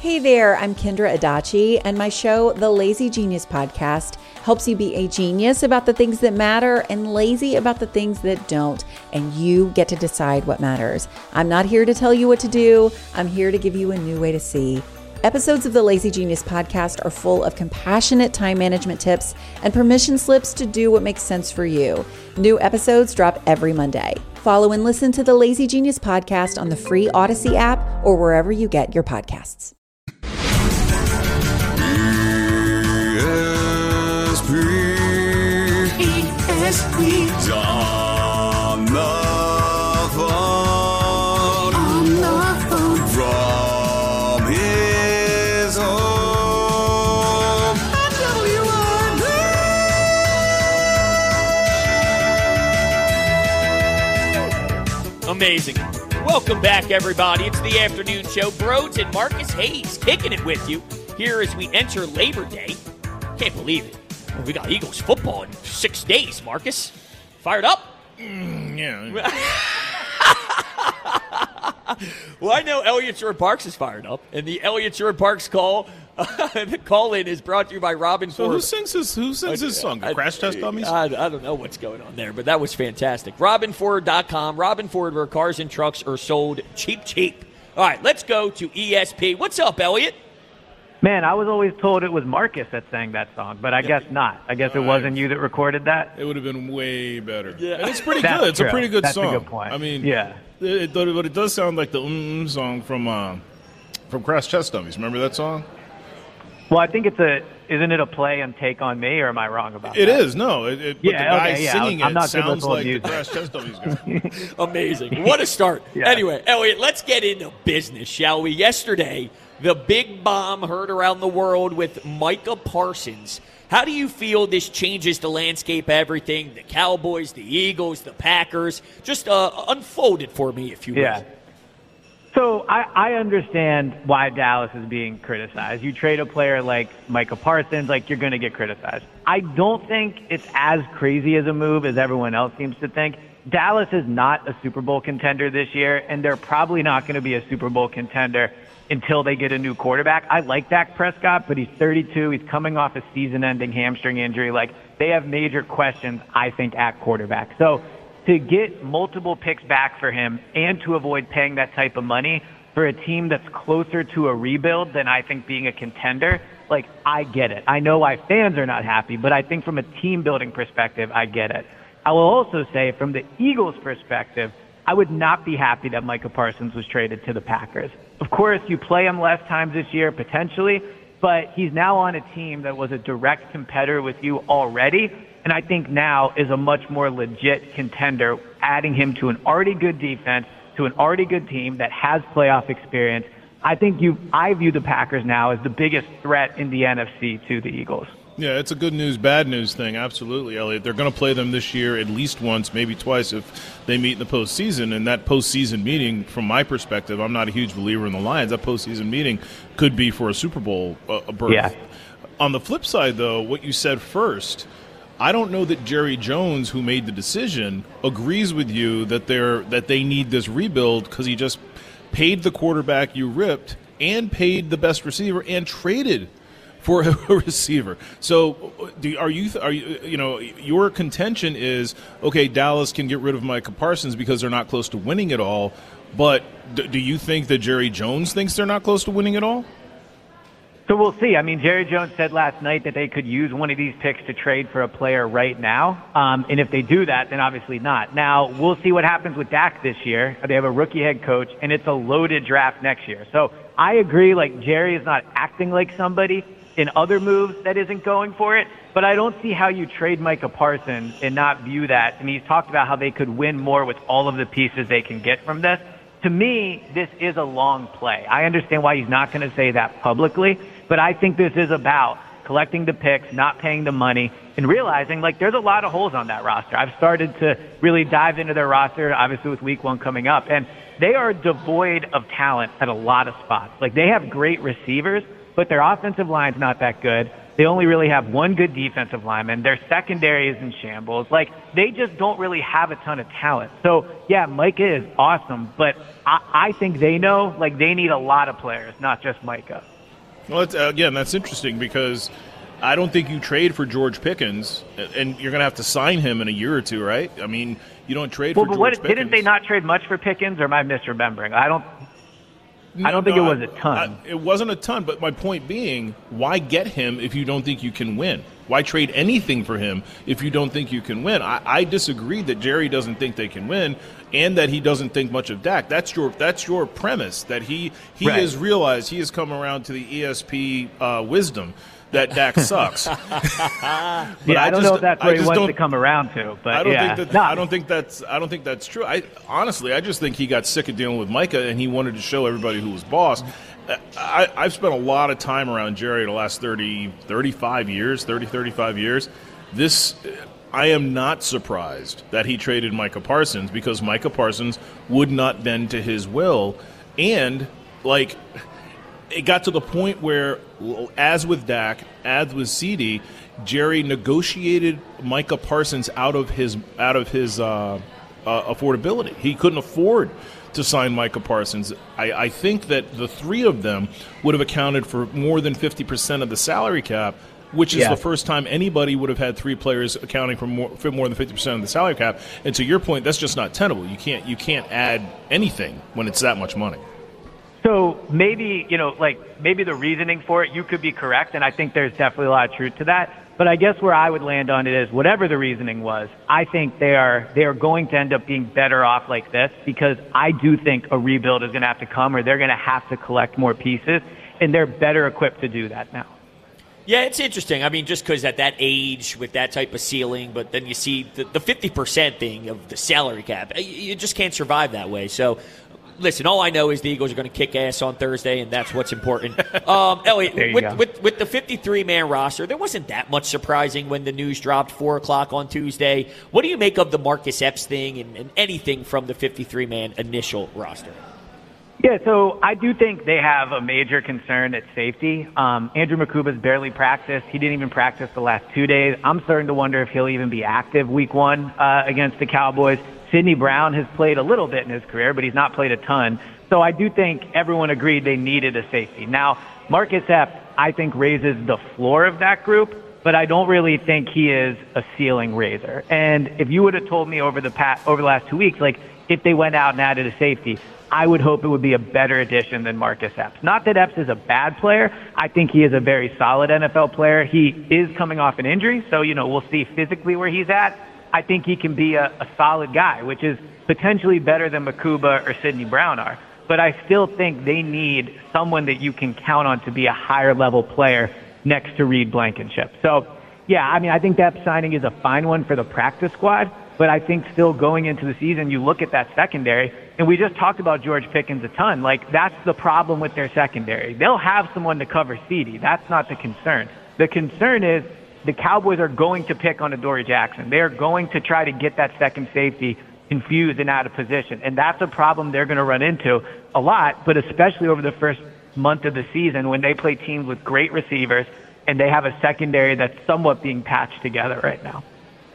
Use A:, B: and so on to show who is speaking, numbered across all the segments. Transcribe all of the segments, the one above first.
A: Hey there, I'm Kendra Adachi, and my show, The Lazy Genius Podcast, helps you be a genius about the things that matter and lazy about the things that don't, and you get to decide what matters. I'm not here to tell you what to do. I'm here to give you a new way to see. Episodes of the Lazy Genius Podcast are full of compassionate time management tips and permission slips to do what makes sense for you. New episodes drop every Monday. Follow and listen to the Lazy Genius Podcast on the free Odyssey app or wherever you get your podcasts.
B: ESP on the phone. From his home at WIB.
C: Amazing. Welcome back, everybody. It's the afternoon show. Broads and Marcus Hayes kicking it with you here as we enter Labor Day. Can't believe it. We got Eagles football in 6 days, Marcus. Fired up?
D: Yeah.
C: Well, I know Elliott Shore-Parks is fired up, and the Elliott Shore-Parks the call-in is brought to you by Robin Ford.
D: Who sings his song? The Crash Test Dummies?
C: I don't know what's going on there, but that was fantastic. RobinFord.com. Robin Ford, where cars and trucks are sold cheap. All right, let's go to ESP. What's up, Elliott?
E: Man, I was always told it was Marcus that sang that song, but I guess not. I guess it wasn't you that recorded that.
D: It would have been way better.
C: Yeah.
D: And it's pretty good. It's
E: true.
D: a pretty good
E: That's
D: song.
E: a good point.
D: I mean,
E: yeah.
D: But it does sound like the song from Crash Test Dummies. Remember that song?
E: Well, I think isn't it a play on Take On Me, or am I wrong about that?
D: It is. No. But the guy singing
E: I'm not
D: sounds like the
E: music.
D: Crash Test Dummies guy.
C: Amazing. What a start.
E: Yeah.
C: Anyway, Elliott, let's get into business, shall we? Yesterday, the big bomb heard around the world with Micah Parsons. How do you feel this changes the landscape of everything? The Cowboys, the Eagles, the Packers. Just unfold it for me, if you will.
E: Yeah. So I understand why Dallas is being criticized. You trade a player like Micah Parsons, like you're going to get criticized. I don't think it's as crazy as a move as everyone else seems to think. Dallas is not a Super Bowl contender this year, and they're probably not going to be a Super Bowl contender until they get a new quarterback. I like Dak Prescott, but he's 32. He's coming off a season-ending hamstring injury. Like, they have major questions, I think, at quarterback. So to get multiple picks back for him and to avoid paying that type of money for a team that's closer to a rebuild than I think being a contender, like, I get it. I know why fans are not happy, but I think from a team-building perspective, I get it. I will also say from the Eagles' perspective, I would not be happy that Micah Parsons was traded to the Packers. Of course, you play him less times this year, potentially, but he's now on a team that was a direct competitor with you already, and I think now is a much more legit contender, adding him to an already good defense, to an already good team that has playoff experience. I view the Packers now as the biggest threat in the NFC to the Eagles.
D: Yeah, it's a good news, bad news thing. Absolutely, Elliot. They're going to play them this year at least once, maybe twice if they meet in the postseason. And that postseason meeting, from my perspective, I'm not a huge believer in the Lions. That postseason meeting could be for a Super Bowl berth.
E: Yeah.
D: On the flip side, though, what you said first, I don't know that Jerry Jones, who made the decision, agrees with you that they need this rebuild because he just paid the quarterback you ripped and paid the best receiver and traded for a receiver. So your contention is, okay, Dallas can get rid of Micah Parsons because they're not close to winning it all, but do you think that Jerry Jones thinks they're not close to winning it all?
E: So we'll see. I mean, Jerry Jones said last night that they could use one of these picks to trade for a player right now. And if they do that, then obviously not. Now, we'll see what happens with Dak this year. They have a rookie head coach, and it's a loaded draft next year. So I agree, like, Jerry is not acting like somebody in other moves that isn't going for it, but I don't see how you trade Micah Parsons and not view that. I mean, he's talked about how they could win more with all of the pieces they can get from this. To me, this is a long play. I understand why he's not going to say that publicly, but I think this is about collecting the picks, not paying the money, and realizing, like, there's a lot of holes on that roster. I've started to really dive into their roster, obviously with week 1 coming up, and they are devoid of talent at a lot of spots. Like, they have great receivers, but their offensive line's not that good. They only really have one good defensive lineman. Their secondary is in shambles. Like, they just don't really have a ton of talent. So, yeah, Micah is awesome, but I think they know, like, they need a lot of players, not just Micah.
D: Well, that's interesting because I don't think you trade for George Pickens, and you're going to have to sign him in a year or two, right? I mean, you don't trade for George Pickens.
E: Didn't they not trade much for Pickens, or am I misremembering? I don't think it was a ton.
D: It wasn't a ton, but my point being, why get him if you don't think you can win? Why trade anything for him if you don't think you can win? I disagree that Jerry doesn't think they can win and that he doesn't think much of Dak. That's your premise, that he
E: Right.
D: has realized, he has come around to the ESP wisdom that Dak sucks.
E: I don't know if that's where he wants to come around to, but
D: I don't think that's true. Honestly, I just think he got sick of dealing with Micah, and he wanted to show everybody who was boss. I've spent a lot of time around Jerry the last 35 years. I am not surprised that he traded Micah Parsons, because Micah Parsons would not bend to his will, and like, it got to the point where, as with Dak, as with CD, Jerry negotiated Micah Parsons out of his affordability. He couldn't afford to sign Micah Parsons. I think that the three of them would have accounted for more than 50% of the salary cap, which is the first time anybody would have had three players accounting for more than 50% of the salary cap. And to your point, that's just not tenable. You can't add anything when it's that much money.
E: So maybe the reasoning for it, you could be correct, and I think there's definitely a lot of truth to that. But I guess where I would land on it is, whatever the reasoning was, I think they are going to end up being better off like this, because I do think a rebuild is going to have to come, or they're going to have to collect more pieces, and they're better equipped to do that now.
C: Yeah, it's interesting. I mean, just because at that age with that type of ceiling, but then you see the 50% thing of the salary cap, you just can't survive that way. So, listen, all I know is the Eagles are going to kick ass on Thursday, and that's what's important. Elliot, with the 53-man roster, there wasn't that much surprising when the news dropped 4 o'clock on Tuesday. What do you make of the Marcus Epps thing and anything from the 53-man initial roster?
E: Yeah, so I do think they have a major concern at safety. Andrew Makuba's barely practiced. He didn't even practice the last 2 days. I'm starting to wonder if he'll even be active week 1 against the Cowboys. Sidney Brown has played a little bit in his career, but he's not played a ton. So I do think everyone agreed they needed a safety. Now, Marcus Epps, I think, raises the floor of that group, but I don't really think he is a ceiling raiser. And if you would have told me over the last 2 weeks, like, if they went out and added a safety, I would hope it would be a better addition than Marcus Epps. Not that Epps is a bad player. I think he is a very solid NFL player. He is coming off an injury, so, we'll see physically where he's at. I think he can be a solid guy, which is potentially better than Makuba or Sidney Brown are. But I still think they need someone that you can count on to be a higher-level player next to Reed Blankenship. So, yeah, I mean, I think that signing is a fine one for the practice squad, but I think still going into the season, you look at that secondary, and we just talked about George Pickens a ton. Like, that's the problem with their secondary. They'll have someone to cover CD. That's not the concern. The concern is the Cowboys are going to pick on Adoree Jackson. They are going to try to get that second safety confused and out of position. And that's a problem they're going to run into a lot, but especially over the first month of the season when they play teams with great receivers and they have a secondary that's somewhat being patched together right now.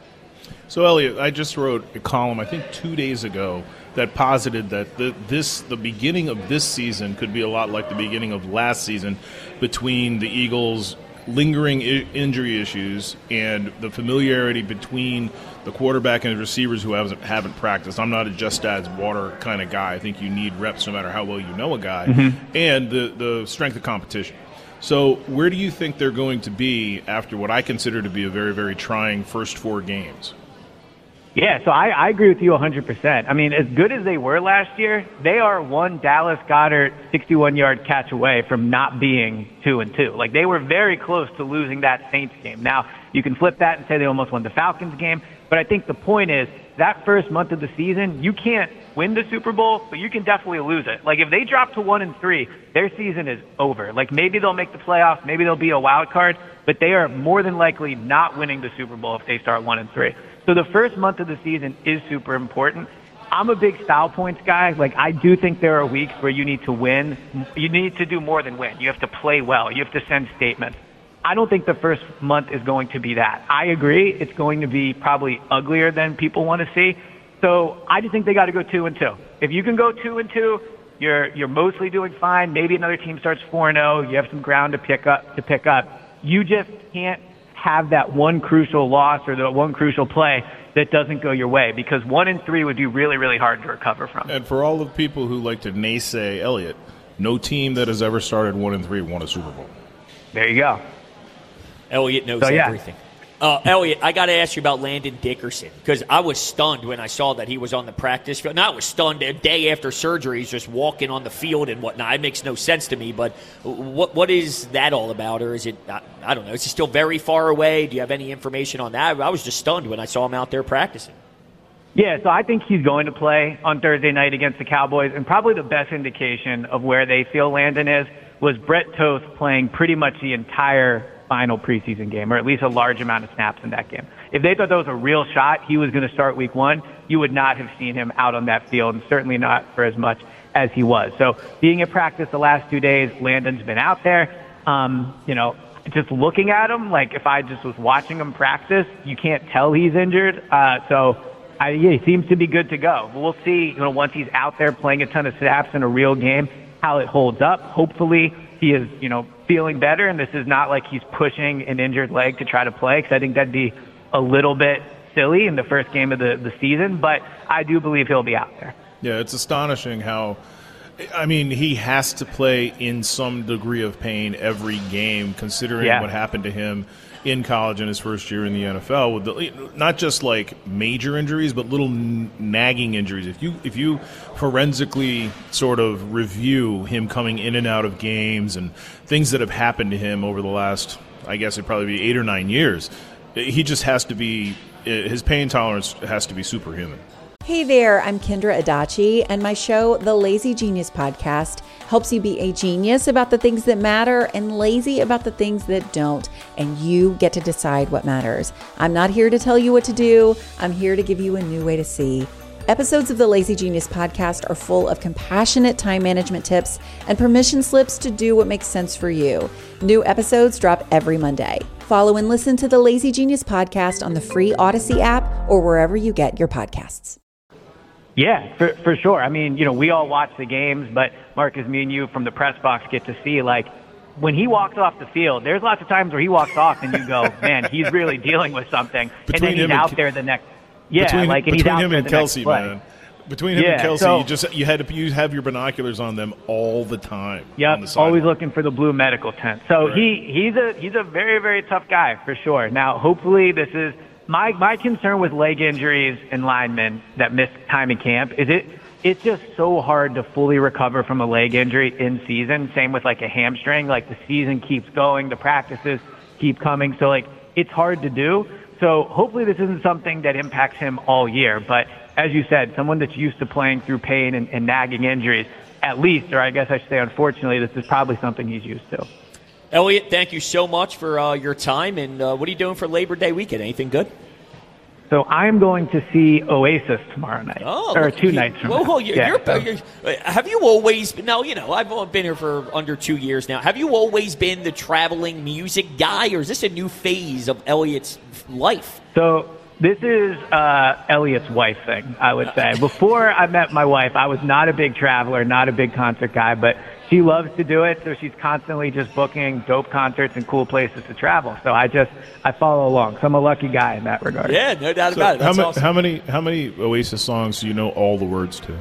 D: So, Elliot, I just wrote a column, I think 2 days ago, that posited that the beginning of this season could be a lot like the beginning of last season between the Eagles' lingering injury issues and the familiarity between the quarterback and the receivers who haven't practiced. I'm not a just adds water kind of guy. I think you need reps no matter how well you know a guy, and the strength of competition. So where do you think they're going to be after what I consider to be a very, very trying first 4 games?
E: Yeah, so I agree with you 100%. I mean, as good as they were last year, they are one Dallas Goedert 61-yard catch away from not being 2-2. Like, they were very close to losing that Saints game. Now, you can flip that and say they almost won the Falcons game, but I think the point is that first month of the season, you can't win the Super Bowl, but you can definitely lose it. Like, if they drop to 1-3, their season is over. Like, maybe they'll make the playoffs, maybe they'll be a wild card, but they are more than likely not winning the Super Bowl if they start 1-3. So the first month of the season is super important. I'm a big style points guy. Like, I do think there are weeks where you need to win. You need to do more than win. You have to play well. You have to send statements. I don't think the first month is going to be that. I agree. It's going to be probably uglier than people want to see. So I just think they got to go 2-2. If you can go 2-2, you're mostly doing fine. Maybe another team starts 4-0. You have some ground to pick up. You just can't have that one crucial loss or the one crucial play that doesn't go your way, because 1-3 would be really, really hard to recover from.
D: And for all of the people who like to naysay Elliott, no team that has ever started 1-3 won a Super Bowl.
E: There you go.
C: Elliott knows everything. Elliott, I got to ask you about Landon Dickerson, because I was stunned when I saw that he was on the practice field. Now, I was stunned a day after surgery. He's just walking on the field and whatnot. It makes no sense to me, but what is that all about? Or is it, I don't know, is he still very far away? Do you have any information on that? I was just stunned when I saw him out there practicing.
E: Yeah, so I think he's going to play on Thursday night against the Cowboys, and probably the best indication of where they feel Landon is was Brett Toth playing pretty much the entire final preseason game, or at least a large amount of snaps in that game. If they thought that was a real shot, he was going to start week 1, you would not have seen him out on that field, and certainly not for as much as he was. So being at practice the last 2 days, Landon's been out there. Just looking at him, like if I just was watching him practice, you can't tell he's injured. He seems to be good to go. We'll see, once he's out there playing a ton of snaps in a real game, how it holds up. Hopefully he is, feeling better, and this is not like he's pushing an injured leg to try to play, because I think that'd be a little bit silly in the first game of the season, but I do believe he'll be out there.
D: Yeah, it's astonishing how, he has to play in some degree of pain every game, considering what happened to him in college in his first year in the NFL, with not just like major injuries, but little nagging injuries. If you forensically sort of review him coming in and out of games and things that have happened to him over the last, I guess it'd probably be 8 or 9 years, he just has to be, his pain tolerance has to be superhuman.
A: Hey there, I'm Kendra Adachi, and my show, The Lazy Genius Podcast, helps you be a genius about the things that matter and lazy about the things that don't, and you get to decide what matters. I'm not here to tell you what to do. I'm here to give you a new way to see. Episodes of the Lazy Genius Podcast are full of compassionate time management tips and permission slips to do what makes sense for you. New episodes drop every Monday. Follow and listen to the Lazy Genius Podcast on the free Odyssey app or wherever you get your podcasts.
E: Yeah, for sure. We all watch the games, but Marcus, me and you from the press box get to see, like, when he walks off the field, there's lots of times where he walks off and you go, man, he's really dealing with something. And then he's out there the next. Yeah,
D: between him and Kelsey, man. Between him and Kelsey, you have your binoculars on them all the time.
E: Yep, always looking for the blue medical tent. So he's a very, very tough guy for sure. Now, hopefully this is my concern with leg injuries and linemen that miss time in camp is it's just so hard to fully recover from a leg injury in season. Same with like a hamstring. Like the season keeps going, the practices keep coming. So like it's hard to do. So hopefully this isn't something that impacts him all year. But as you said, someone that's used to playing through pain and nagging injuries, at least, or I guess I should say unfortunately, this is probably something he's used to.
C: Elliott, thank you so much for your time. And what are you doing for Labor Day weekend? Anything good?
E: So I'm going to see Oasis tomorrow night, or 2 nights from now.
C: Have you always been, now, I've been here for under 2 years now. Have you always been the traveling music guy, or is this a new phase of Elliott's life?
E: So this is Elliott's wife thing, I would say. Before I met my wife, I was not a big traveler, not a big concert guy, but she loves to do it, so she's constantly just booking dope concerts and cool places to travel. So I follow along. So I'm a lucky guy in that regard.
C: Yeah, no doubt about it. That's awesome.
D: How many Oasis songs do you know all the words to?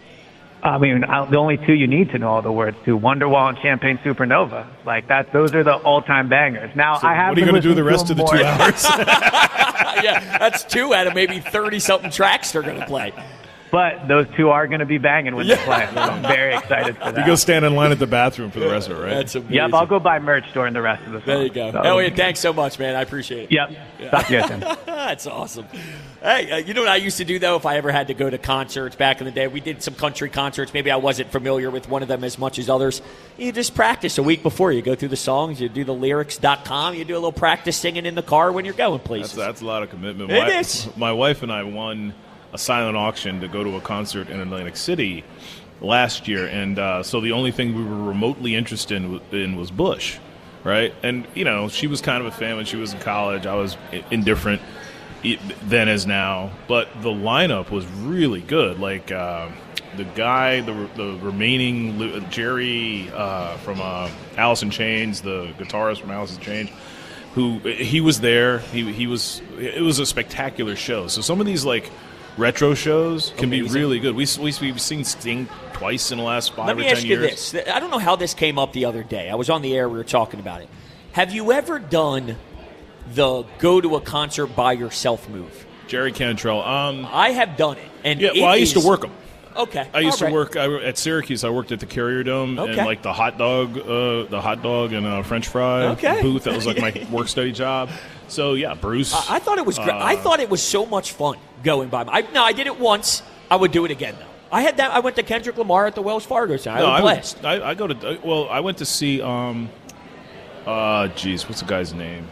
E: The only 2 you need to know all the words to: Wonderwall and Champagne Supernova. Like that, those are the all-time bangers. Now
D: so
E: I have.
D: What are you going to do the rest of the 2 hours?
C: Yeah, that's 2 out of maybe 30-something tracks they're going to play.
E: But those 2 are going to be banging when they play. So I'm very excited for that.
D: You go stand in line at the bathroom for the rest of it, right?
C: That's amazing.
E: Yep, I'll go buy merch during the rest of the song.
C: There you go.
E: So,
C: Elliott, thanks so much, man. I appreciate it.
E: Yep.
C: Yeah.
E: Talk to you soon.
C: That's awesome. Hey, you know what I used to do, though, if I ever had to go to concerts back in the day? We did some country concerts. Maybe I wasn't familiar with one of them as much as others. You just practice a week before. You go through the songs. You do the lyrics.com. You do a little practice singing in the car when you're going places.
D: That's a lot of commitment.
C: It is.
D: My wife and I won a silent auction to go to a concert in Atlantic City last year, and so the only thing we were remotely interested in was Bush. right? And, she was kind of a fan when she was in college. I was indifferent then as now. But the lineup was really good. Like, the guy, the remaining Jerry from Alice in Chains, the guitarist from Alice in Chains, he was there. It was a spectacular show. So some of these, like, retro shows can be really good. We've seen Sting twice in the last 5 or 10 years.
C: Let me ask you this. I don't know how this came up the other day. I was on the air. We were talking about it. Have you ever done the go to a concert by yourself move?
D: Jerry Cantrell.
C: I have done it. And
D: I used to work them.
C: Okay.
D: I used to work at Syracuse. I worked at the Carrier Dome and like the hot dog and French fry booth. That was like my work study job. So yeah, Bruce.
C: I thought it was great. I thought it was so much fun going by. I did it once. I would do it again though. I had that. I went to Kendrick Lamar at the Wells Fargo Center. I was blessed.
D: I went to see. What's the guy's name?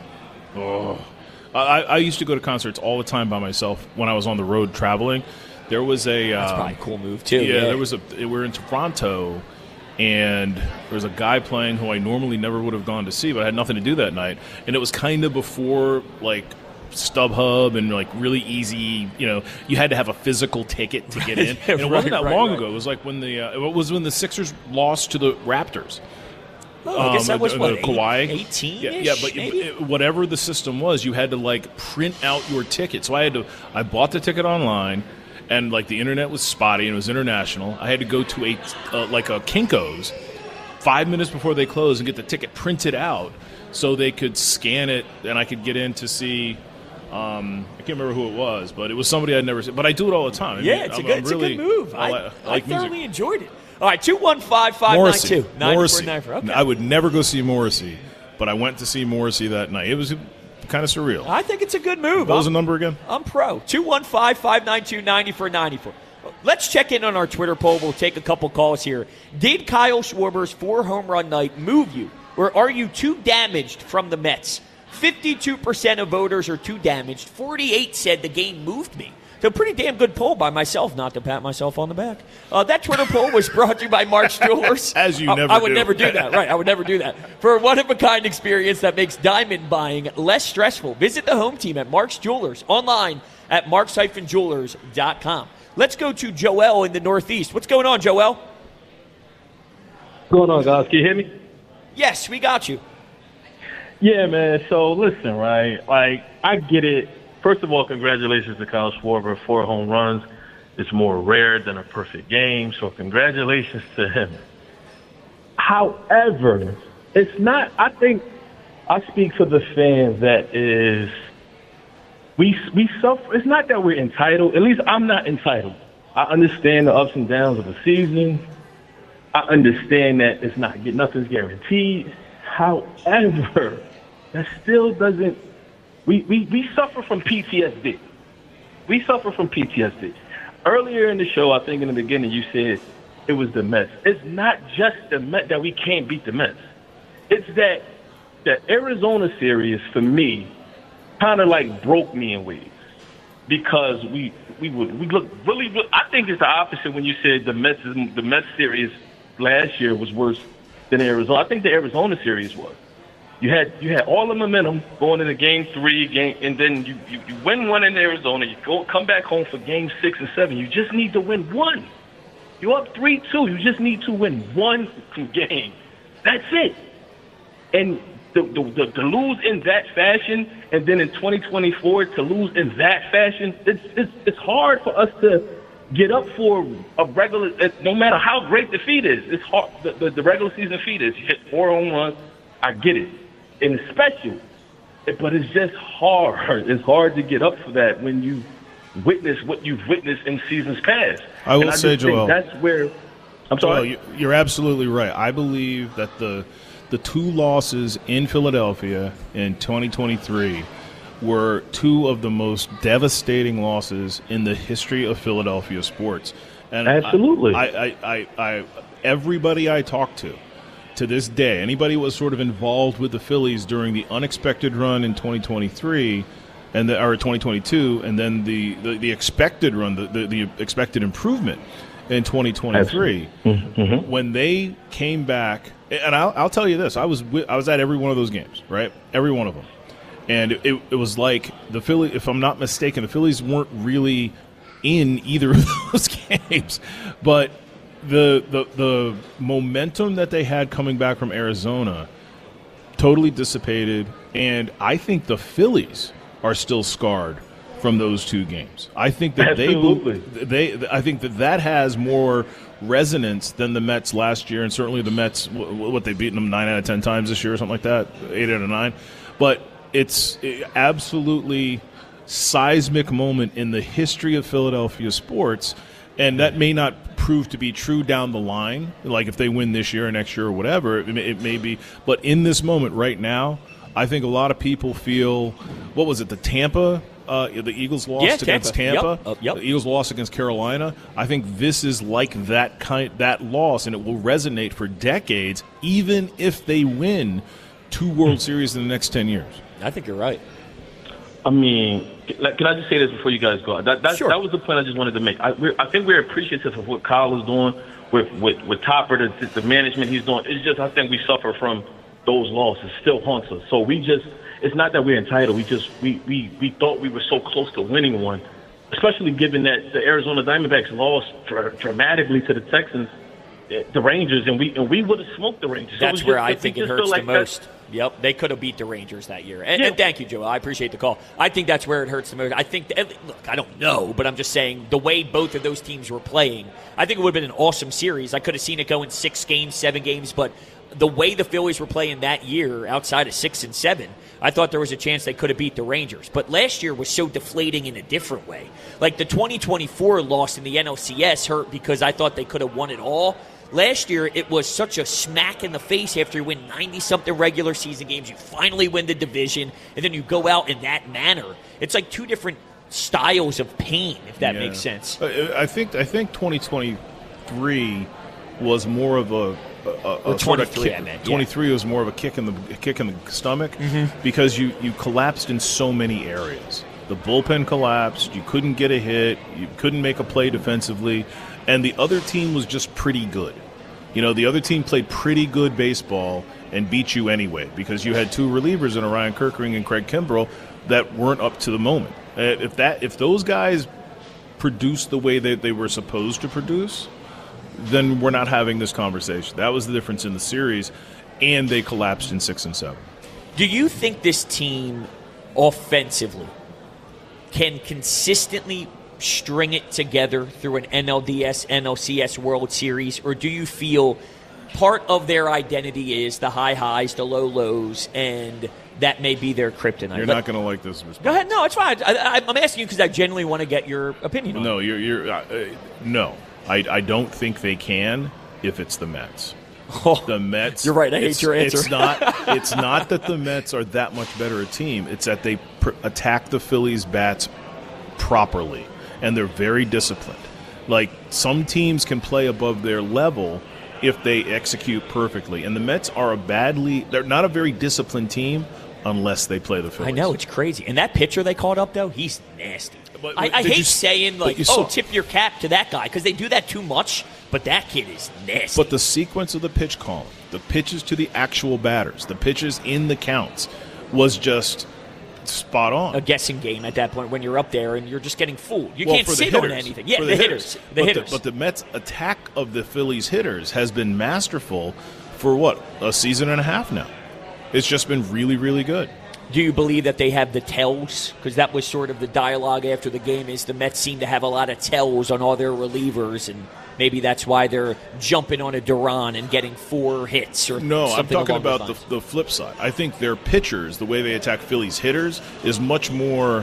D: I used to go to concerts all the time by myself when I was on the road traveling. There was
C: that's probably a cool move too.
D: Yeah, we were in Toronto, and there was a guy playing who I normally never would have gone to see, but I had nothing to do that night. And it was kind of before like StubHub and like really easy. You had to have a physical ticket to get in. And it wasn't that long ago. It was like when the Sixers lost to the Raptors.
C: I guess that was
D: Kawhi.
C: 18-ish,
D: but whatever the system was, you had to like print out your ticket. So I bought the ticket online, and like the internet was spotty and it was international. I had to go to a Kinko's 5 minutes before they closed and get the ticket printed out so they could scan it and I could get in to see. I can't remember who it was, but it was somebody I'd never seen. But I do it all the time.
C: It's a good move. I thoroughly enjoyed it. All right, 215-592.
D: Morrissey.
C: Okay.
D: I would never go see Morrissey, but I went to see Morrissey that night. It was kind of surreal.
C: I think it's a good move.
D: What was the number again?
C: I'm pro. 215-592-9494. Let's check in on our Twitter poll. We'll take a couple calls here. Did Kyle Schwarber's 4-home run night move you, or are you too damaged from the Mets? 52% of voters are too damaged. 48% said the game moved me. So pretty damn good poll by myself, not to pat myself on the back. That Twitter poll was brought to you by Mark's Jewelers.
D: As you never do.
C: I would never do that. Right, I would never do that. For a one-of-a-kind experience that makes diamond buying less stressful, visit the home team at Mark's Jewelers, online at marks-jewelers.com. Let's go to Joel in the Northeast. What's going on, Joel?
F: What's going on, guys? Can you hear me?
C: Yes, we got you.
F: Yeah, man. So listen, right? Like, I get it. First of all, congratulations to Kyle Schwarber. 4 home runs. It's more rare than a perfect game, so congratulations to him. However, it's not. I think I speak for the fans that is. We suffer. It's not that we're entitled. At least I'm not entitled. I understand the ups and downs of the season. I understand that nothing's guaranteed. However, that still doesn't. We suffer from PTSD. We suffer from PTSD. Earlier in the show, I think in the beginning, you said it was the Mets. It's not just the Mets that we can't beat the Mets. It's that the Arizona series, for me, kind of like broke me in ways. Because we look really good. I think it's the opposite when you said the Mets series last year was worse than Arizona. I think the Arizona series was. You had all the momentum going into Game 3, and then you win one in Arizona. You come back home for Game 6 and 7. You just need to win one. You're up 3-2. You just need to win one game. That's it. And to lose in that fashion, and then in 2024 to lose in that fashion, it's hard for us to get up for a regular. No matter how great the feat is, it's hard. The regular season feat is you hit 4 home runs. I get it. And it's special, but it's just hard. It's hard to get up for that when you witness what you've witnessed in seasons past.
D: I will say, Joel,
F: that's where I'm sorry.
D: Joel, you're absolutely right. I believe that the 2 losses in Philadelphia in 2023 were 2 of the most devastating losses in the history of Philadelphia sports. And
F: absolutely,
D: I everybody I talked to this day, anybody who was sort of involved with the Phillies during the unexpected run in 2023 or 2022, and then the expected run, the expected improvement in 2023. When they came back, and I'll tell you this, I was at every one of those games, right? Every one of them. And it was like the Phillies, if I'm not mistaken, the Phillies weren't really in either of those games. But the momentum that they had coming back from Arizona totally dissipated, and I think the Phillies are still scarred from those two games. I think that I think that has more resonance than the Mets last year, and certainly the Mets, what they've beaten them 9 out of 10 times this year or something like that, 8 out of 9. But it's absolutely seismic moment in the history of Philadelphia sports, and that may not prove to be true down the line, like if they win this year or next year or whatever, it may be. But in this moment right now, I think a lot of people feel, what was it, the Eagles lost against Tampa.
C: Yep.
D: The Eagles lost against Carolina. I think this is like that loss, and it will resonate for decades, even if they win 2 World Series in the next 10 years.
C: I think you're right.
F: I mean, can I just say this before you guys go?
C: Sure.
F: That was the point I just wanted to make. I think we're appreciative of what Kyle is doing with Topper, the management he's doing. It's just I think we suffer from those losses. Still haunts us. So it's not that we're entitled. We thought we were so close to winning one, especially given that the Arizona Diamondbacks lost dramatically to the Texans, the Rangers, and we would have smoked the Rangers.
C: That's where I think it hurts the most. Yep, they could have beat the Rangers that year. And thank you, Joe. I appreciate the call. I think that's where it hurts the most. I think, look, I don't know, but I'm just saying the way both of those teams were playing, I think it would have been an awesome series. I could have seen it go in 6 games, 7 games, but the way the Phillies were playing that year, outside of 6 and 7, I thought there was a chance they could have beat the Rangers. But last year was so deflating in a different way. Like the 2024 loss in the NLCS hurt because I thought they could have won it all. Last year, it was such a smack in the face after you win 90-something regular season games. You finally win the division, and then you go out in that manner. It's like 2 different styles of pain, if that makes sense.
D: I think 2023 was more of a
C: 23, I meant.
D: 23 was more of a kick in the stomach because you collapsed in so many areas. The bullpen collapsed. You couldn't get a hit. You couldn't make a play defensively. And the other team was just pretty good. You know, the other team played pretty good baseball and beat you anyway because you had 2 relievers in Ryan Kerkering and Craig Kimbrell that weren't up to the moment. If those guys produced the way that they were supposed to produce, then we're not having this conversation. That was the difference in the series, and they collapsed in 6 and 7.
C: Do you think this team offensively can consistently string it together through an NLDS, NLCS World Series, or do you feel part of their identity is the high highs, the low lows, and that may be their kryptonite?
D: You're not going to like this response.
C: Go ahead. No, it's fine. I'm asking you because I genuinely want to get your opinion on it.
D: No, no. I don't think they can if it's the Mets. The Mets.
C: You're right. I hate your answer.
D: It's not that the Mets are that much better a team. It's that they attack the Phillies' bats properly, and they're very disciplined. Like, some teams can play above their level if they execute perfectly. And the Mets are they're not a very disciplined team unless they play the Phillies.
C: I know, it's crazy. And that pitcher they called up, though, he's nasty. I hate saying, tip your cap to that guy, because they do that too much, but that kid is nasty.
D: But the sequence of the pitch calling, the pitches to the actual batters, the pitches in the counts, was just spot on.
C: A guessing game at that point when you're up there and you're just getting fooled. You can't sit on anything. Yeah, the hitters.
D: But the Mets' attack of the Phillies' hitters has been masterful for, a season and a half now. It's just been really, really good.
C: Do you believe that they have the tells? Because that was sort of the dialogue after the game, is the Mets seem to have a lot of tells on all their relievers, and maybe that's why they're jumping on a Duran and getting 4 hits or
D: No,
C: something.
D: I'm talking about the flip side. I think their pitchers, the way they attack Phillies hitters, is much more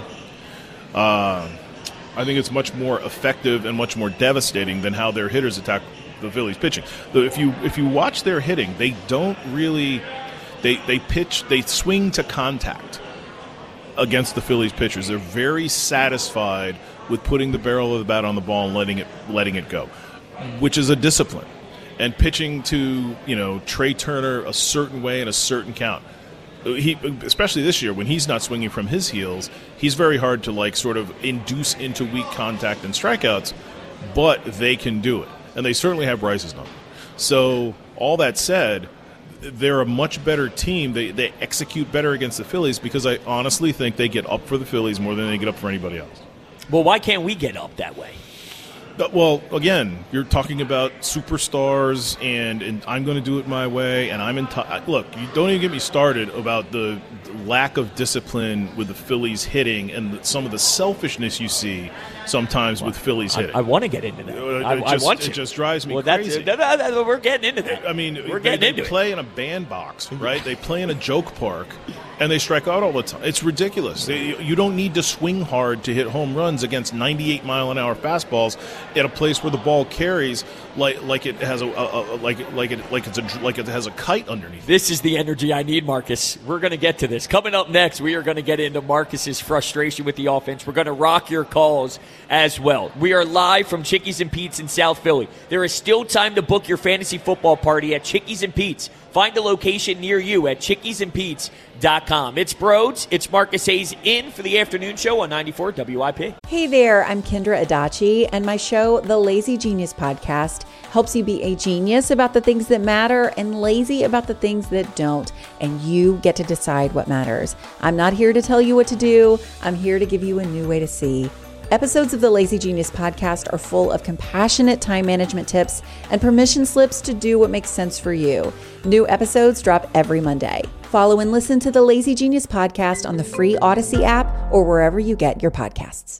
D: I think it's much more effective and much more devastating than how their hitters attack the Phillies pitching. If you watch their hitting, they don't really they swing to contact against the Phillies pitchers. They're very satisfied with putting the barrel of the bat on the ball and letting it go, which is a discipline. And pitching to, Trey Turner a certain way in a certain count. He, especially this year when he's not swinging from his heels, he's very hard to sort of induce into weak contact and strikeouts, but they can do it. and they certainly have Bryce's number. So all that said, they're a much better team. They execute better against the Phillies because I honestly think they get up for the Phillies more than they get up for anybody else.
C: Well, why can't we get up that way?
D: Well, again, you're talking about superstars, and I'm going to do it my way, and I'm look, you don't even get me started about the lack of discipline with the Phillies hitting and some of the selfishness you see sometimes with Phillies hitting.
C: I want to get into that. I want to.
D: It just drives me
C: crazy. We're getting into that.
D: I mean, they play in a bandbox, right? They play in a joke park, and they strike out all the time. It's ridiculous. You don't need to swing hard to hit home runs against 98-mile-an-hour fastballs at a place where the ball carries like it has it has a kite underneath.
C: This is the energy I need, Marcus. We're going to get to this. Coming up next, we are going to get into Marcus's frustration with the offense. We're going to rock your calls as well. We are live from Chickies and Pete's in South Philly. There is still time to book your fantasy football party at Chickies and Pete's. Find a location near you at chickiesandpete's.com. It's Broads. It's Marcus Hayes in for the afternoon show on 94 WIP.
A: Hey there, I'm Kendra Adachi, and my show, The Lazy Genius Podcast, helps you be a genius about the things that matter and lazy about the things that don't, and you get to decide what matters. I'm not here to tell you what to do. I'm here to give you a new way to see. Episodes of the Lazy Genius Podcast are full of compassionate time management tips and permission slips to do what makes sense for you. New episodes drop every Monday. Follow and listen to the Lazy Genius Podcast on the free Odyssey app or wherever you get your podcasts.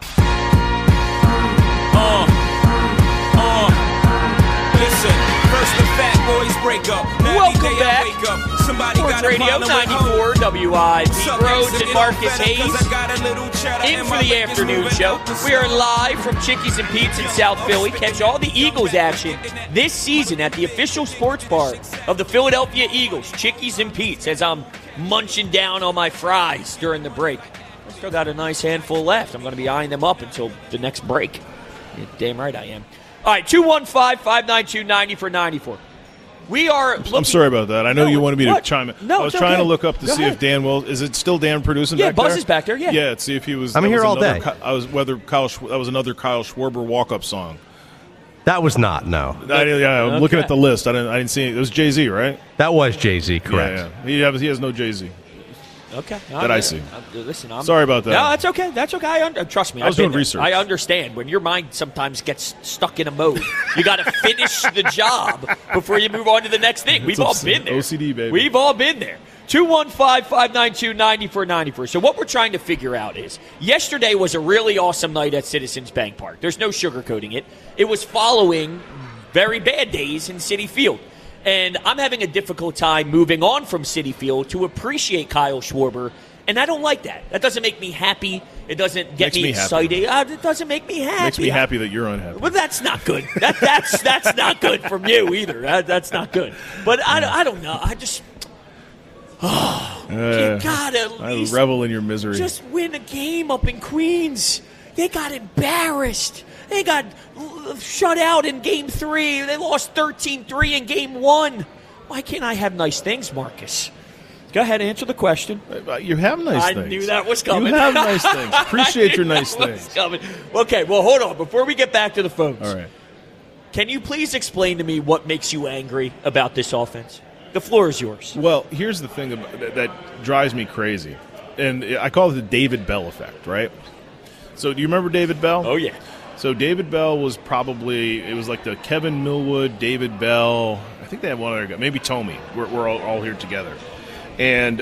B: Listen, first the fat boys break up.
C: Welcome back. Sports Radio 94 WIP. Broads and Marcus Hayes in for the afternoon show. We are live from Chickies and Pete's in South Philly. Catch all the Eagles action this season at the official sports bar of the Philadelphia Eagles, Chickies and Pete's, as I'm munching down on my fries during the break. I still got a nice handful left. I'm going to be eyeing them up until the next break. You're damn right I am. All right, 215-592-94. We are looking...
D: I'm sorry about that. I know you wanted me to chime in.
C: No,
D: I was trying to look up to see if Dan will... Is it still Dan producing back there?
C: Yeah, Buzz is back there, yeah.
D: Yeah, see if he was...
G: I'm here all day.
D: That was another Kyle Schwarber walk-up song.
G: That was not, no.
D: I'm looking at the list. I didn't see it. It was Jay-Z, right?
G: That was Jay-Z, correct.
D: Yeah. He has no Jay-Z.
C: Okay.
D: I see.
C: Listen,
D: sorry about that.
C: No, that's okay. That's okay. Trust me.
D: I was doing research.
C: I understand. When your mind sometimes gets stuck in a mode, you got to finish the job before you move on to the next thing. We've all been there.
D: OCD, baby.
C: We've all been there. 215-592-9494. So what we're trying to figure out is, yesterday was a really awesome night at Citizens Bank Park. There's no sugarcoating it. It was following very bad days in Citi Field. And I'm having a difficult time moving on from Citi Field to appreciate Kyle Schwarber, and I don't like that. That doesn't make me happy. It doesn't get me excited. It doesn't make me happy.
D: Makes me happy that you're unhappy.
C: Well, that's not good. That's not good from you either. That's not good. But I don't know. I just... you gotta at least...
D: I revel in your misery.
C: Just win a game up in Queens. They got embarrassed. They got shut out in Game 3. They lost 13-3 in Game 1. Why can't I have nice things, Marcus? Go ahead, answer the question.
D: You have nice things.
C: I knew that was coming.
D: You have nice things. Appreciate your nice things.
C: Coming. Okay, well, hold on. Before we get back to the phones,
D: all right.
C: Can you please explain to me what makes you angry about this offense? The floor is yours.
D: Well, here's the thing that drives me crazy, and I call it the David Bell effect, right? So do you remember David Bell?
C: Oh, yeah.
D: So David Bell was it was like the Kevin Millwood, David Bell. I think they had one other guy, maybe Tomey. We're all here together. And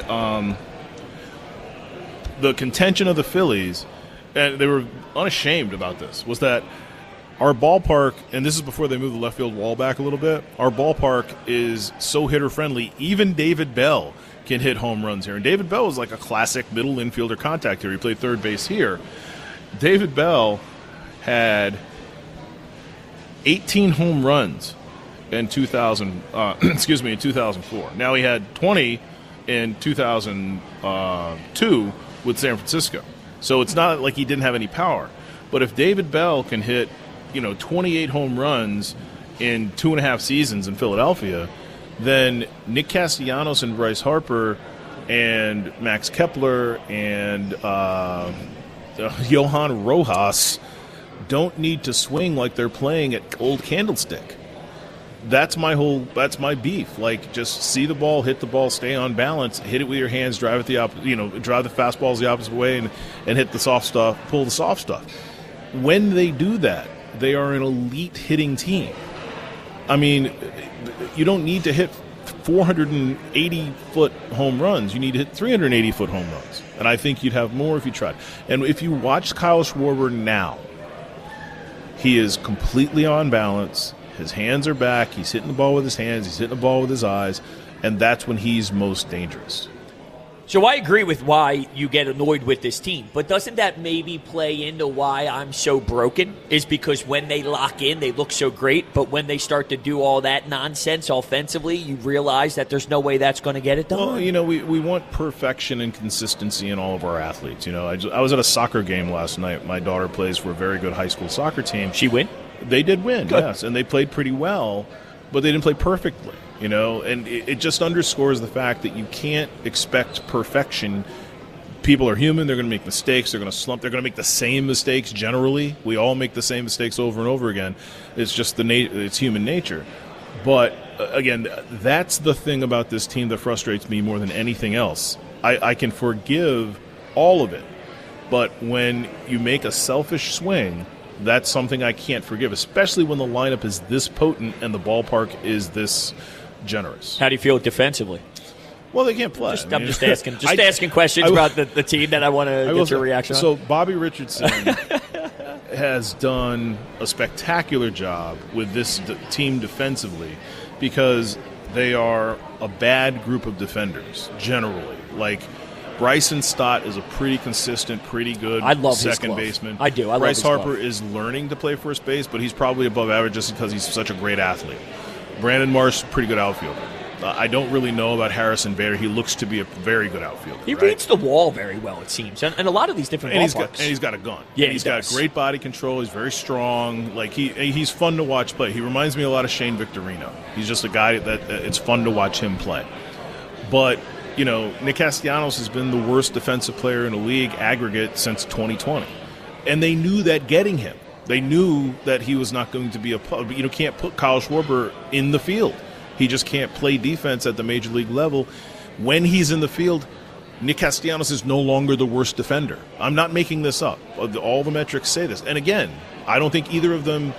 D: the contention of the Phillies, and they were unashamed about this, was that our ballpark, and this is before they moved the left field wall back a little bit, our ballpark is so hitter-friendly, even David Bell can hit home runs here. And David Bell was like a classic middle infielder contact hitter. He played third base here. David Bell had 18 home runs in 2004. Now he had 20 in 2002 with San Francisco. So it's not like he didn't have any power. But if David Bell can hit, 28 home runs in 2.5 seasons in Philadelphia, then Nick Castellanos and Bryce Harper and Max Kepler and Johan Rojas, don't need to swing like they're playing at Old Candlestick. That's my beef. Like, just see the ball, hit the ball, stay on balance, hit it with your hands, drive the fastballs the opposite way, and hit the soft stuff, pull the soft stuff. When they do that, they are an elite hitting team. I mean, you don't need to hit 480-foot home runs. You need to hit 380-foot home runs. And I think you'd have more if you tried. And if you watch Kyle Schwarber now, he is completely on balance. His hands are back. He's hitting the ball with his hands. He's hitting the ball with his eyes. And that's when he's most dangerous.
C: So I agree with why you get annoyed with this team. But doesn't that maybe play into why I'm so broken? Is because when they lock in, they look so great. But when they start to do all that nonsense offensively, you realize that there's no way that's going to get it done.
D: Well, we want perfection and consistency in all of our athletes. I was at a soccer game last night. My daughter plays for a very good high school soccer team.
C: She win?
D: They did win,
C: Good.
D: Yes, and they played pretty well, but they didn't play perfectly, and it just underscores the fact that you can't expect perfection. People are human. They're going to make mistakes. They're going to slump. They're going to make the same mistakes generally. We all make the same mistakes over and over again. It's just it's human nature. But, again, that's the thing about this team that frustrates me more than anything else. I can forgive all of it, but when you make a selfish swing, that's something I can't forgive, especially when the lineup is this potent and the ballpark is this generous.
C: How do you feel defensively?
D: Well, they can't play.
C: I'm just asking. Asking questions about the team that I want to get your reaction on.
D: So Bobby Richardson has done a spectacular job with this team defensively because they are a bad group of defenders generally. Like, Bryson Stott is a pretty consistent, pretty good second baseman.
C: I do. I love
D: Bryce
C: his
D: Harper
C: glove.
D: is learning to play first base, but he's probably above average just because he's such a great athlete. Brandon Marsh, pretty good outfielder. I don't really know about Harrison Bader. He looks to be a very good outfielder.
C: He reads the wall very well, it seems, and a lot of these different ballparks.
D: He's got a gun.
C: Yeah,
D: he's got great body control. He's very strong. Like he's fun to watch play. He reminds me a lot of Shane Victorino. He's just a guy that it's fun to watch him play. But Nick Castellanos has been the worst defensive player in the league aggregate since 2020, and they knew that getting him. They knew that he was not going to be can't put Kyle Schwarber in the field. He just can't play defense at the major league level. When he's in the field, Nick Castellanos is no longer the worst defender. I'm not making this up. All the metrics say this. And again, I don't think either of them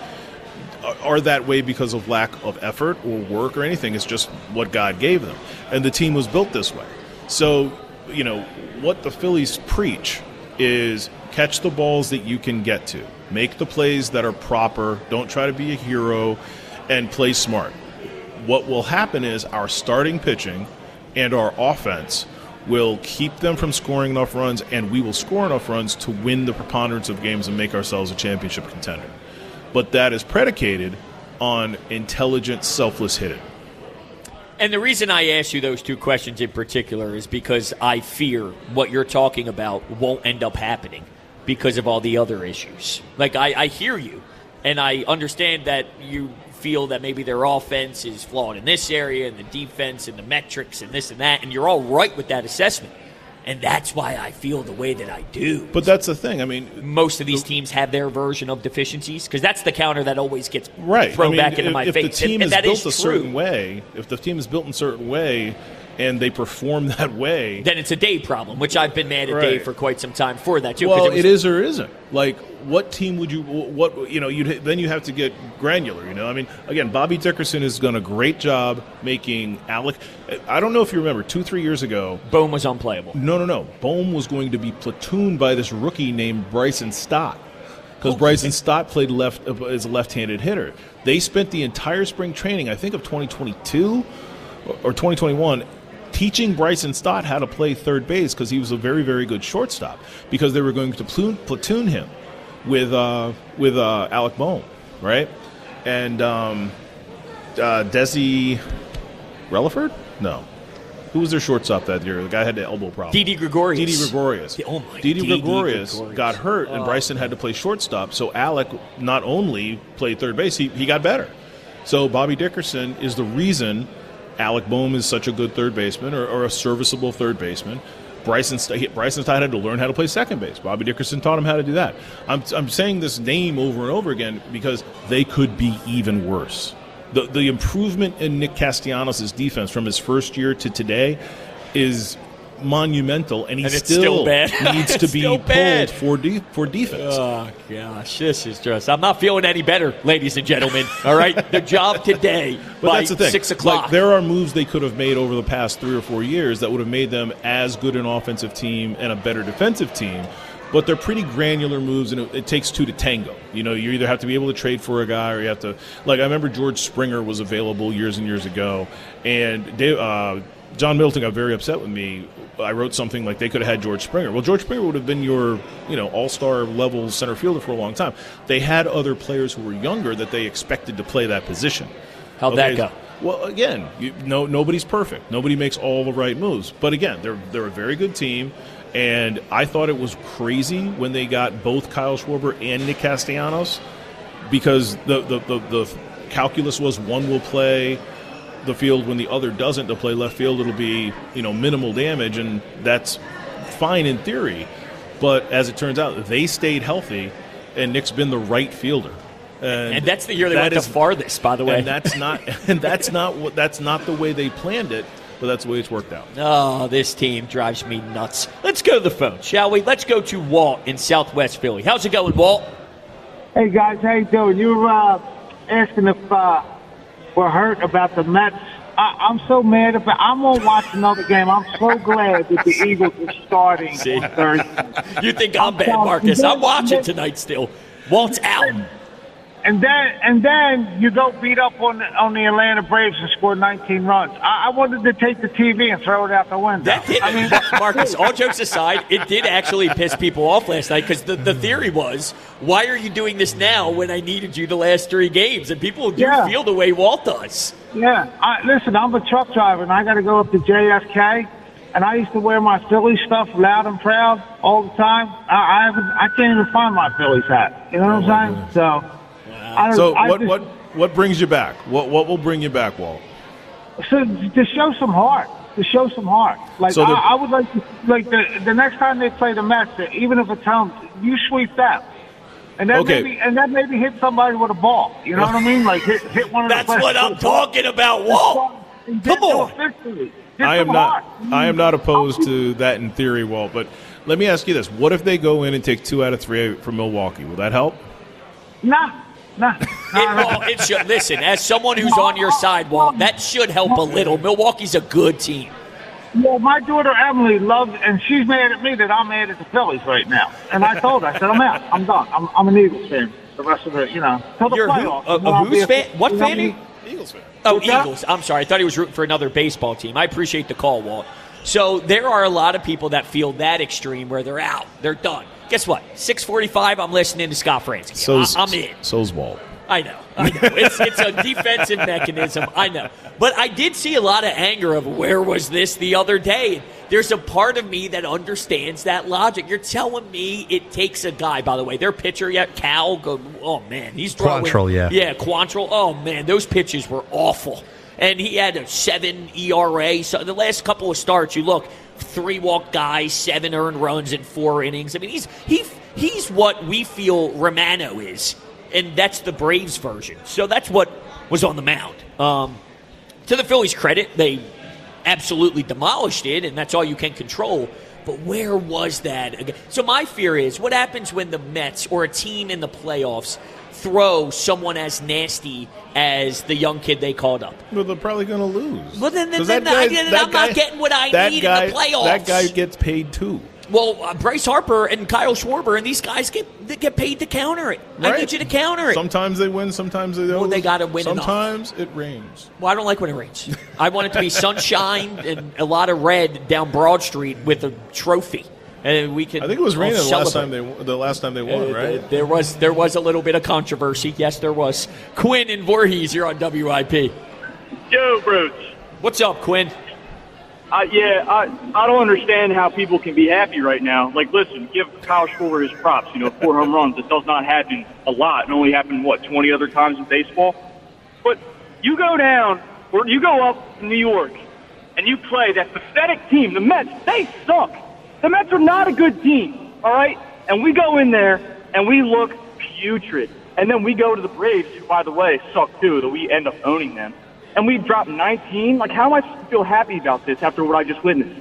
D: are that way because of lack of effort or work or anything. It's just what God gave them. And the team was built this way. So, what the Phillies preach is catch the balls that you can get to. Make the plays that are proper. Don't try to be a hero, and play smart. What will happen is our starting pitching and our offense will keep them from scoring enough runs, and we will score enough runs to win the preponderance of games and make ourselves a championship contender. But that is predicated on intelligent, selfless hitting.
C: And the reason I ask you those two questions in particular is because I fear what you're talking about won't end up happening because of all the other issues. Like, I hear you, and I understand that you feel that maybe their offense is flawed in this area and the defense and the metrics and this and that, and you're all right with that assessment. And that's why I feel the way that I do.
D: But that's the thing. I mean,
C: most of these teams have their version of deficiencies because that's the counter that always gets
D: thrown
C: back into my face.
D: If the team is built a certain
C: way,
D: and they perform that way,
C: then it's a Dave problem, which I've been mad at Dave for quite some time for that too.
D: Well, it is or isn't. Like, what team would you? Then you have to get granular. I mean, again, Bobby Dickerson has done a great job making Alec. I don't know if you remember 2-3 years ago,
C: Bohm was unplayable.
D: No. Bohm was going to be platooned by this rookie named Bryson Stott. Because Bryson Stott played as a left-handed hitter. They spent the entire spring training, I think of 2022 or 2021, teaching Bryson Stott how to play third base because he was a very, very good shortstop. Because they were going to platoon him with Alec Bohm, right? And Desi Relaford? No. Who was their shortstop that year? The guy had the elbow problem.
C: Didi Gregorius.
D: Didi Gregorius got hurt, and Bryson had to play shortstop. So Alec not only played third base, he got better. So Bobby Dickerson is the reason Alec Bohm is such a good third baseman or a serviceable third baseman. Bryson Stott had to learn how to play second base. Bobby Dickerson taught him how to do that. I'm saying this name over and over again because they could be even worse. The improvement in Nick Castellanos' defense from his first year to today is monumental, and it's still bad. Needs to be pulled for defense.
C: Oh, gosh. This is just – I'm not feeling any better, ladies and gentlemen. All right? The job today by
D: that's the thing.
C: 6 o'clock.
D: Like, there are moves they could have made over the past 3 or 4 years that would have made them as good an offensive team and a better defensive team. But they're pretty granular moves, and it takes two to tango. You either have to be able to trade for a guy or you have to – like, I remember George Springer was available years and years ago, and John Middleton got very upset with me. I wrote something like they could have had George Springer. Well, George Springer would have been your, all-star level center fielder for a long time. They had other players who were younger that they expected to play that position.
C: How'd that go?
D: Well, again, nobody's perfect. Nobody makes all the right moves. But again, they're a very good team. And I thought it was crazy when they got both Kyle Schwarber and Nick Castellanos, because the calculus was one will play the field when the other doesn't. To play left field, it'll be minimal damage, and that's fine in theory. But as it turns out, they stayed healthy, and Nick's been the right fielder.
C: And that's the year they went the farthest, by the way.
D: And that's not the way they planned it. But that's the way it's worked out.
C: Oh, this team drives me nuts. Let's go to the phone, shall we? Let's go to Walt in Southwest Philly. How's it going, Walt?
H: Hey, guys. How you doing? You were asking if we're hurt about the Mets. I'm so mad about. I'm going to watch another game. I'm so glad that the Eagles are starting on Thursday.
C: You think I'm bad, Marcus? I'm watching tonight still. Walt's out.
H: And then you go beat up on the Atlanta Braves and score 19 runs. I wanted to take the TV and throw it out the window.
C: That did, Marcus, all jokes aside, it did actually piss people off last night, because the theory was, why are you doing this now when I needed you the last 3 games? And people do feel the way Walt does.
H: Yeah. Listen, I'm a truck driver, and I got to go up to JFK. And I used to wear my Philly stuff loud and proud all the time. I can't even find my Phillies hat. You know what I'm saying? So...
D: what brings you back? What will bring you back, Walt?
H: So to show some heart. Like I would like the next time they play the Mets, even if it's home, you sweep that, and then maybe hit somebody with a ball. You know what I mean? Like hit one of the.
C: That's what I'm talking about, Walt. Come on.
D: I am not opposed to that in theory, Walt. But let me ask you this: what if they go in and take 2 out of 3 from Milwaukee? Will that help?
H: Nah.
C: It should. Listen, as someone who's on your side, Walt, that should help a little. Milwaukee's a good team.
H: Yeah, my daughter Emily loves, and she's mad at me that I'm mad at the Phillies right now. And I told her, I said, I'm out. I'm done. I'm an Eagles fan. The rest of it, till the playoffs.
C: Who's fan? What fan are you?
D: Eagles fan.
C: Oh, Eagles. I'm sorry. I thought he was rooting for another baseball team. I appreciate the call, Walt. So there are a lot of people that feel that extreme where they're out. They're done. Guess what? 6:45, I'm listening to Scott Franzke. I'm in.
D: So's Walt.
C: I know. It's a defensive mechanism. I know. But I did see a lot of anger of where was this the other day. There's a part of me that understands that logic. You're telling me it takes a guy, by the way. Their pitcher, Cal, oh, man. He's throwing.
G: Quantrill, yeah.
C: Yeah, Quantrill. Oh, man. Those pitches were awful. And he had a 7 ERA. So the last couple of starts, you look, 3 walk guys, 7 earned runs in 4 innings. I mean, he's what we feel Romano is, and that's the Braves version. So that's what was on the mound. To the Phillies' credit, they absolutely demolished it, and that's all you can control. But where was that? So my fear is, what happens when the Mets or a team in the playoffs throw someone as nasty as the young kid they called up?
D: Well, they're probably going to lose.
C: Well, then I'm not getting what I need in the playoffs.
D: That guy gets paid too.
C: Well, Bryce Harper and Kyle Schwarber and these guys get paid to counter it. Right. I need you to counter it.
D: Sometimes they win, sometimes they don't.
C: Well, they got to win
D: Sometimes it rains.
C: Well, I don't like when it rains. I want it to be sunshine and a lot of red down Broad Street with a trophy. And we can.
D: I think it was raining the last time they won, right?
C: There was a little bit of controversy. Yes, there was. Quinn and Voorhees, you're on WIP.
I: Yo, Bruce.
C: What's up, Quinn?
I: I don't understand how people can be happy right now. Like, listen, give Kyle Schwarber his props. 4 home runs. It does not happen a lot. It only happened, 20 other times in baseball? But you go down, or you go up to New York, and you play that pathetic team. The Mets, they suck. The Mets are not a good team, all right? And we go in there, and we look putrid. And then we go to the Braves, who, by the way, suck too, that we end up owning them. And we drop 19. Like, how am I supposed to feel happy about this after what I just witnessed?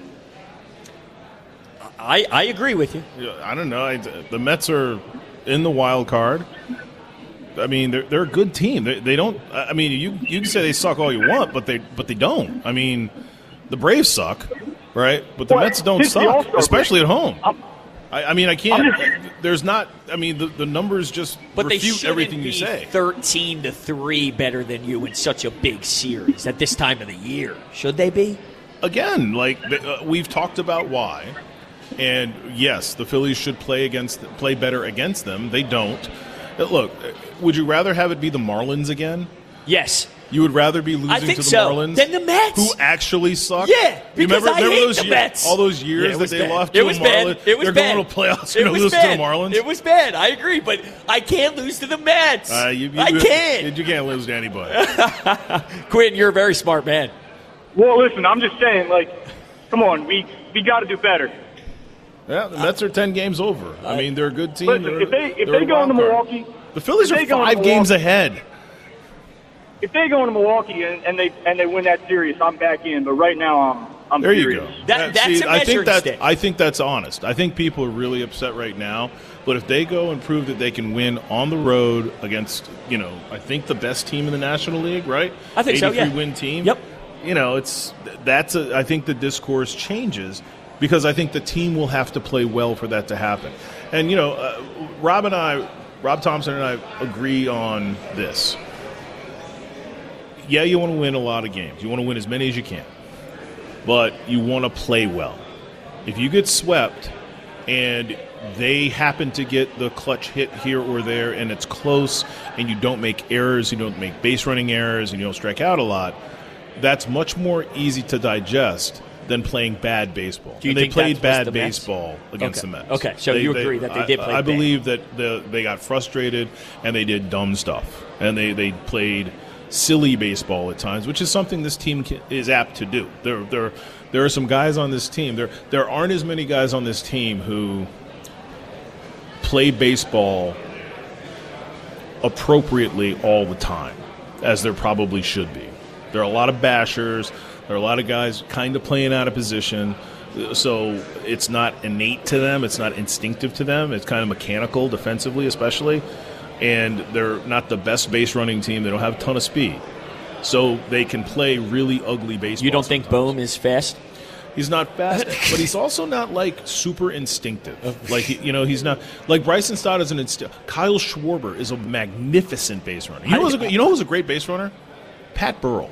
C: I agree with you.
D: I don't know. The Mets are in the wild card. I mean, they're a good team. They don't. I mean, you can say they suck all you want, but they don't. I mean, the Braves suck, right? But the Mets don't suck, especially at home. I mean, I can't. There's not. I mean, the numbers just refute everything you say.
C: 13-3 better than you in such a big series at this time of the year. Should they be?
D: Again, like we've talked about why. And yes, the Phillies should play better against them. They don't. Look, would you rather have it be the Marlins again?
C: Yes.
D: You would rather be losing to the Marlins
C: than the Mets,
D: who actually suck.
C: Yeah, because I hate the Mets.
D: All those years that they lost to the Marlins.
C: It was
D: they're
C: bad.
D: going to playoffs. You're going to lose to the Marlins.
C: It was bad. I agree, but I can't lose to the Mets. I can't.
D: You can't lose to anybody.
C: Quinn, you're a very smart man.
I: Well, listen, I'm just saying, like, come on, we got to do better.
D: Yeah, the Mets are 10 games over. I mean, they're a good team.
I: Listen, if they go into Milwaukee,
D: the Phillies are 5 games ahead.
I: If they go into Milwaukee and they win that series, I'm back in. But right now, I'm
D: there.
I: furious.
D: You go.
C: That's a measuring stick.
D: I think that's honest. I think people are really upset right now. But if they go and prove that they can win on the road against, I think the best team in the National League, right?
C: I think so. Yeah.
D: 83-win team.
C: Yep.
D: I think the discourse changes. Because I think the team will have to play well for that to happen. And, Rob Thompson and I agree on this. Yeah, you want to win a lot of games. You want to win as many as you can. But you want to play well. If you get swept and they happen to get the clutch hit here or there and it's close and you don't make errors, you don't make base running errors, and you don't strike out a lot, that's much more easy to digest than playing bad baseball.
C: Do you
D: think
C: they played
D: bad baseball against the Mets.
C: Okay, so you agree that they did play bad.
D: I believe that they got frustrated and they did dumb stuff. And they played silly baseball at times, which is something this team is apt to do. There are some guys on this team. There aren't as many guys on this team who play baseball appropriately all the time, as there probably should be. There are a lot of bashers. There are a lot of guys kind of playing out of position, so it's not innate to them. It's not instinctive to them. It's kind of mechanical defensively especially, and they're not the best base-running team. They don't have a ton of speed, so they can play really ugly baseball.
C: You don't think Bohm is fast?
D: He's not fast, but he's also not, super instinctive. He's not – like Bryson Stott is an instinct. Kyle Schwarber is a magnificent base runner. You know who's a great base runner? Pat Burrell.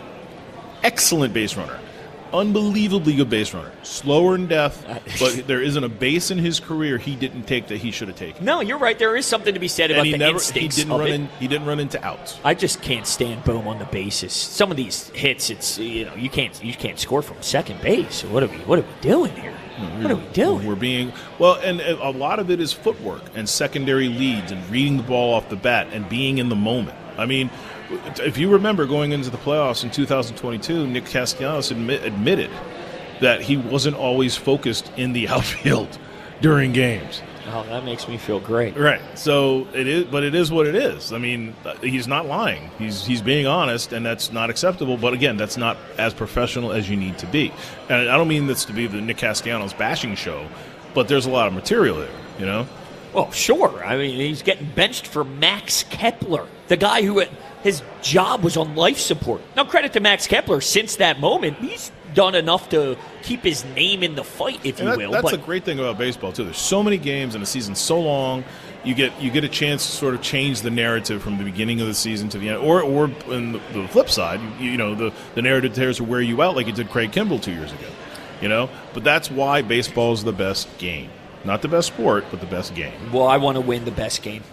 D: Excellent base runner. Unbelievably good base runner. Slower in death, but there isn't a base in his career he didn't take that he should have taken.
C: No, you're right. There is something to be said about instincts.
D: He didn't run into outs.
C: I just can't stand Bohm on the bases. Some of these hits, it's you can't score from second base. What are we doing here? What are we doing?
D: We're being and a lot of it is footwork and secondary leads and reading the ball off the bat and being in the moment. I mean, if you remember going into the playoffs in 2022, Nick Castellanos admitted that he wasn't always focused in the outfield during games.
C: Oh, that makes me feel great.
D: Right. So it is, but it is what it is. I mean, he's not lying. He's being honest, and that's not acceptable. But again, that's not as professional as you need to be. And I don't mean this to be the Nick Castellanos bashing show, but there's a lot of material there,
C: Well, sure. I mean, he's getting benched for Max Kepler, the guy who his job was on life support. Now, credit to Max Kepler. Since that moment, he's done enough to keep his name in the fight, if you will.
D: That's a great thing about baseball, too. There's so many games and the season's so long. You get a chance to sort of change the narrative from the beginning of the season to the end. Or on the flip side, the narrative tears will wear you out like it did Craig Kimbrell 2 years ago. But that's why baseball is the best game. Not the best sport, but the best game.
C: Well, I want to win the best game.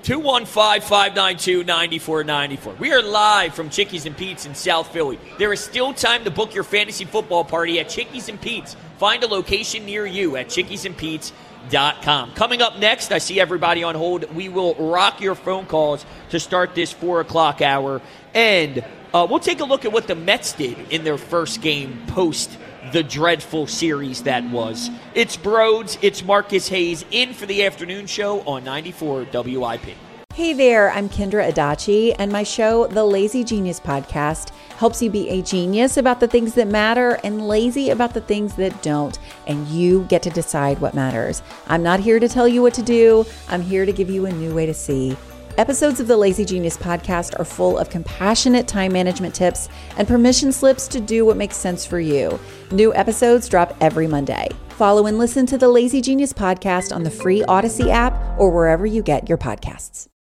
C: 215-592-9494. We are live from Chickies and Pete's in South Philly. There is still time to book your fantasy football party at Chickies and Pete's. Find a location near you at chickiesandpete's.com. Coming up next, I see everybody on hold. We will rock your phone calls to start this 4 o'clock hour. And we'll take a look at what the Mets did in their first game post the dreadful series that was. It's Broads, it's Marcus Hayes in for the afternoon show on 94 WIP.
A: Hey there, I'm Kendra Adachi, and my show, The Lazy Genius Podcast, helps you be a genius about the things that matter and lazy about the things that don't, and you get to decide what matters. I'm not here to tell you what to do. I'm here to give you a new way to see. Episodes of the Lazy Genius Podcast are full of compassionate time management tips and permission slips to do what makes sense for you. New episodes drop every Monday. Follow and listen to the Lazy Genius Podcast on the free Odyssey app or wherever you get your podcasts.